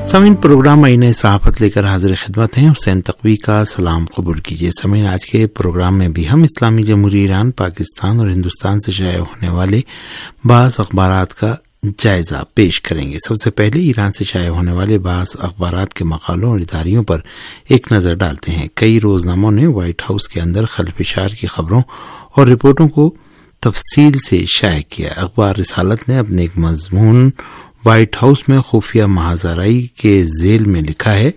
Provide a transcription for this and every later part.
سامعین، پروگرام آئین صحافت لے کر حاضر خدمت ہیں۔ حسین تقوی کا سلام قبول کیجیے۔ سامعین، آج کے پروگرام میں بھی ہم اسلامی جمہوریہ ایران، پاکستان اور ہندوستان سے شائع ہونے والے بعض اخبارات کا جائزہ پیش کریں گے۔ سب سے پہلے ایران سے شائع ہونے والے بعض اخبارات کے مقالوں اور اداریوں پر ایک نظر ڈالتے ہیں۔ کئی روزناموں نے وائٹ ہاؤس کے اندر خلفشار کی خبروں اور رپورٹوں کو تفصیل سے شائع کیا۔ اخبار رسالت نے اپنے ایک مضمون وائٹ ہاؤس میں خفیہ محاذرائی کے ذیل میں لکھا ہے،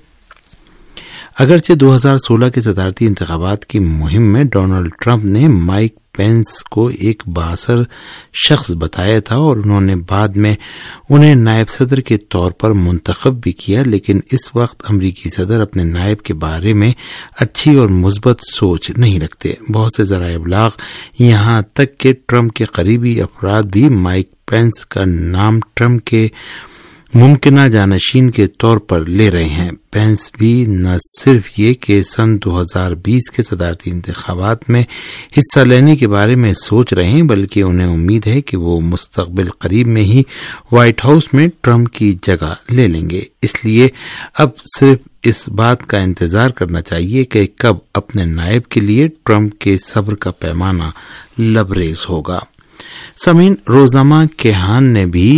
اگرچہ 2016 کے صدارتی انتخابات کی مہم میں ڈونلڈ ٹرمپ نے مائک پینس کو ایک بااثر شخص بتایا تھا اور انہوں نے بعد میں انہیں نائب صدر کے طور پر منتخب بھی کیا، لیکن اس وقت امریکی صدر اپنے نائب کے بارے میں اچھی اور مثبت سوچ نہیں رکھتے۔ بہت سے ذرائع ابلاغ یہاں تک کہ ٹرمپ کے قریبی افراد بھی مائک پینس کا نام ٹرمپ کے ممکنہ جانشین کے طور پر لے رہے ہیں۔ پینس بھی نہ صرف یہ کہ سن 2020 کے صدارتی انتخابات میں حصہ لینے کے بارے میں سوچ رہے ہیں، بلکہ انہیں امید ہے کہ وہ مستقبل قریب میں ہی وائٹ ہاؤس میں ٹرمپ کی جگہ لے لیں گے۔ اس لیے اب صرف اس بات کا انتظار کرنا چاہیے کہ کب اپنے نائب کے لیے ٹرمپ کے صبر کا پیمانہ لبریز ہوگا۔ سامعین، روزنامہ کیہان نے بھی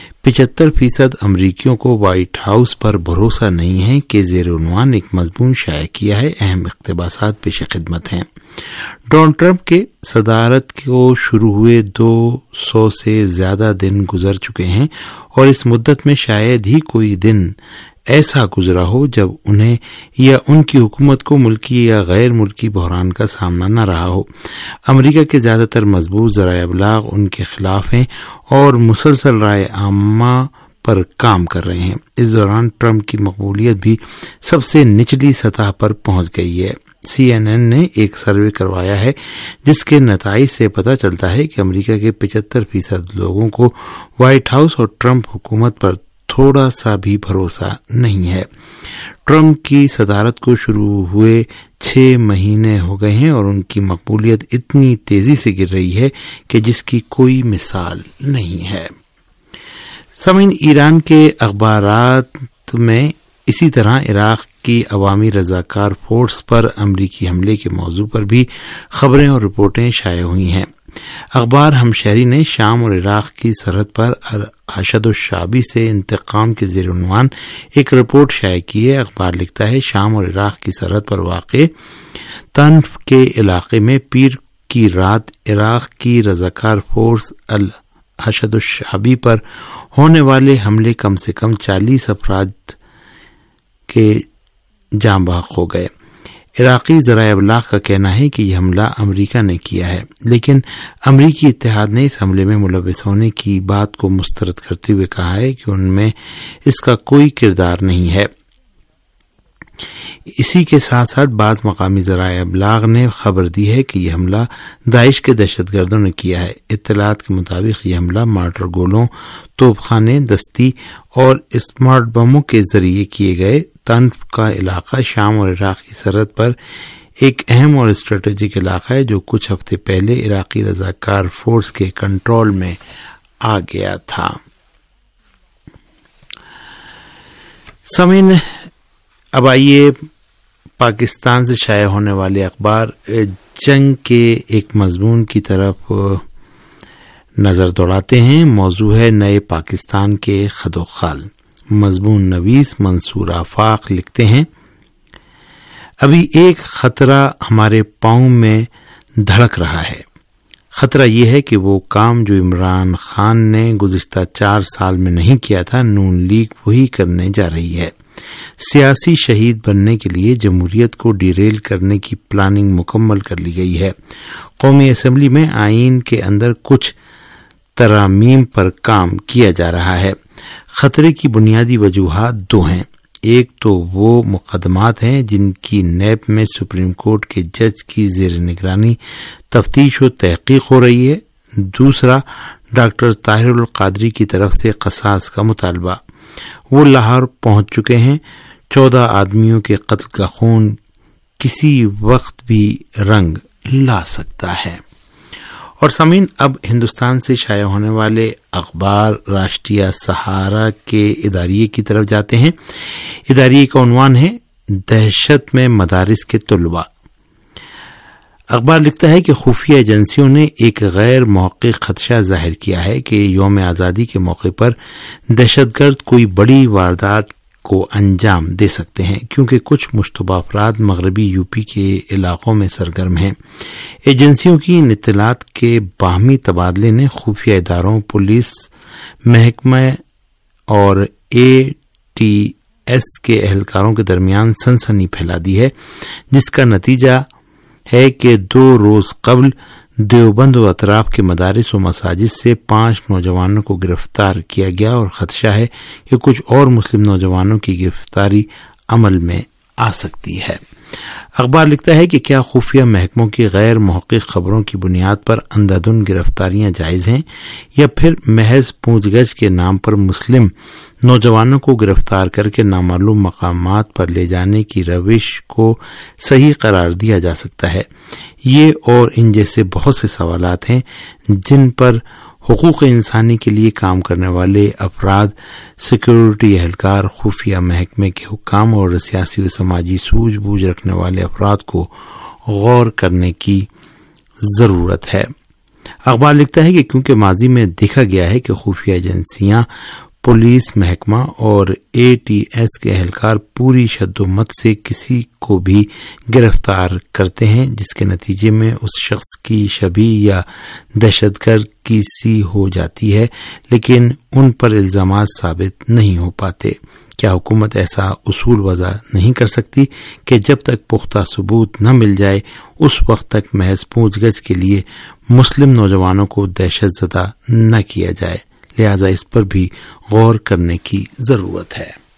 75% امریکیوں کو وائٹ ہاؤس پر بھروسہ نہیں ہے کہ زیر عنوان ایک مضمون شائع کیا ہے۔ اہم اقتباسات پیش خدمت ہیں۔ ڈونلڈ ٹرمپ کے صدارت کو شروع ہوئے 200 سے زیادہ دن گزر چکے ہیں اور اس مدت میں شاید ہی کوئی دن ایسا گزرا ہو جب انہیں یا ان کی حکومت کو ملکی یا غیر ملکی بحران کا سامنا نہ رہا ہو۔ امریکہ کے زیادہ تر مضبوط ذرائع ابلاغ ان کے خلاف ہیں اور مسلسل رائے عامہ پر کام کر رہے ہیں۔ اس دوران ٹرمپ کی مقبولیت بھی سب سے نچلی سطح پر پہنچ گئی ہے۔ CNN نے ایک سروے کروایا ہے جس کے نتائج سے پتہ چلتا ہے کہ امریکہ کے 75% لوگوں کو وائٹ ہاؤس اور ٹرمپ حکومت پر تھوڑا سا بھی بھروسہ نہیں ہے۔ ٹرمپ کی صدارت کو شروع ہوئے 6 مہینے ہو گئے ہیں اور ان کی مقبولیت اتنی تیزی سے گر رہی ہے کہ جس کی کوئی مثال نہیں ہے۔ سامعین، ایران کے اخبارات میں اسی طرح عراق کی عوامی رضاکار فورس پر امریکی حملے کے موضوع پر بھی خبریں اور رپورٹیں شائع ہوئی ہیں۔ اخبار ہمشہری نے شام اور عراق کی سرحد پر حشد الشعبی سے انتقام کے زیر عنوان ایک رپورٹ شائع کی ہے۔ اخبار لکھتا ہے، شام اور عراق کی سرحد پر واقع تنف کے علاقے میں پیر کی رات عراق کی رضاکار فورس الحشد الشعبی پر ہونے والے حملے کم سے کم 40 افراد کے جاں بحق ہو گئے۔ عراقی ذرائع ابلاغ کا کہنا ہے کہ یہ حملہ امریکہ نے کیا ہے، لیکن امریکی اتحاد نے اس حملے میں ملوث ہونے کی بات کو مسترد کرتے ہوئے کہا ہے کہ ان میں اس کا کوئی کردار نہیں ہے۔ اسی کے ساتھ ساتھ بعض مقامی ذرائع ابلاغ نے خبر دی ہے کہ یہ حملہ داعش کے دہشت گردوں نے کیا ہے۔ اطلاعات کے مطابق یہ حملہ مارٹر گولوں، توپ خانے، دستی اور اسمارٹ بموں کے ذریعے کیے گئے۔ تنف کا علاقہ شام اور عراق کی سرحد پر ایک اہم اور اسٹریٹجک علاقہ ہے جو کچھ ہفتے پہلے عراقی رضاکار فورس کے کنٹرول میں آ گیا تھا۔ سامعین، اب آئیے پاکستان سے شائع ہونے والے اخبار جنگ کے ایک مضمون کی طرف نظر دوڑاتے ہیں۔ موضوع ہے نئے پاکستان کے خد و خال۔ مضمون نویس منصور آفاق لکھتے ہیں، ابھی ایک خطرہ ہمارے پاؤں میں دھڑک رہا ہے۔ خطرہ یہ ہے کہ وہ کام جو عمران خان نے گزشتہ 4 سال میں نہیں کیا تھا، نون لیگ وہی کرنے جا رہی ہے۔ سیاسی شہید بننے کے لیے جمہوریت کو ڈیریل کرنے کی پلاننگ مکمل کر لی گئی ہے۔ قومی اسمبلی میں آئین کے اندر کچھ ترامیم پر کام کیا جا رہا ہے۔ خطرے کی بنیادی وجوہات 2 ہیں۔ ایک تو وہ مقدمات ہیں جن کی نیب میں سپریم کورٹ کے جج کی زیر نگرانی تفتیش و تحقیق ہو رہی ہے۔ دوسرا، ڈاکٹر طاہر القادری کی طرف سے قصاص کا مطالبہ۔ وہ لاہور پہنچ چکے ہیں۔ 14 آدمیوں کے قتل کا خون کسی وقت بھی رنگ لا سکتا ہے۔ اور سامعین، اب ہندوستان سے شائع ہونے والے اخبار راشٹریہ سہارا کے اداریے کی طرف جاتے ہیں۔ اداریے کا عنوان ہے دہشت میں مدارس کے طلباء۔ اخبار لکھتا ہے کہ خفیہ ایجنسیوں نے ایک غیر محقق خدشہ ظاہر کیا ہے کہ یوم آزادی کے موقع پر دہشت گرد کوئی بڑی واردات کو انجام دے سکتے ہیں، کیونکہ کچھ مشتبہ افراد مغربی یو پی کے علاقوں میں سرگرم ہیں۔ ایجنسیوں کی ان اطلاعات کے باہمی تبادلے نے خفیہ اداروں، پولیس محکمہ اور ATS کے اہلکاروں کے درمیان سنسنی پھیلا دی ہے، جس کا نتیجہ ہے کہ 2 روز قبل دیوبند و اطراف کے مدارس و مساجد سے 5 نوجوانوں کو گرفتار کیا گیا اور خدشہ ہے کہ کچھ اور مسلم نوجوانوں کی گرفتاری عمل میں آ سکتی ہے۔ اخبار لکھتا ہے کہ کیا خفیہ محکموں کی غیر محقق خبروں کی بنیاد پر اندھادھند گرفتاریاں جائز ہیں، یا پھر محض پوچھ گچھ کے نام پر مسلم نوجوانوں کو گرفتار کر کے نامعلوم مقامات پر لے جانے کی روش کو صحیح قرار دیا جا سکتا ہے؟ یہ اور ان جیسے بہت سے سوالات ہیں جن پر حقوق انسانی کے لیے کام کرنے والے افراد، سیکورٹی اہلکار، خفیہ محکمے کے حکام اور سیاسی و سماجی سوجھ بوجھ رکھنے والے افراد کو غور کرنے کی ضرورت ہے۔ اخبار لکھتا ہے کہ کیونکہ ماضی میں دیکھا گیا ہے کہ خفیہ ایجنسیاں، پولیس محکمہ اور ATS کے اہلکار پوری شد و مت سے کسی کو بھی گرفتار کرتے ہیں، جس کے نتیجے میں اس شخص کی شبیہ یا دہشت گرد کی سی ہو جاتی ہے، لیکن ان پر الزامات ثابت نہیں ہو پاتے۔ کیا حکومت ایسا اصول وضع نہیں کر سکتی کہ جب تک پختہ ثبوت نہ مل جائے اس وقت تک محض پوچھ گچھ کے لیے مسلم نوجوانوں کو دہشت زدہ نہ کیا جائے؟ لہذا اس پر بھی غور کرنے کی ضرورت ہے۔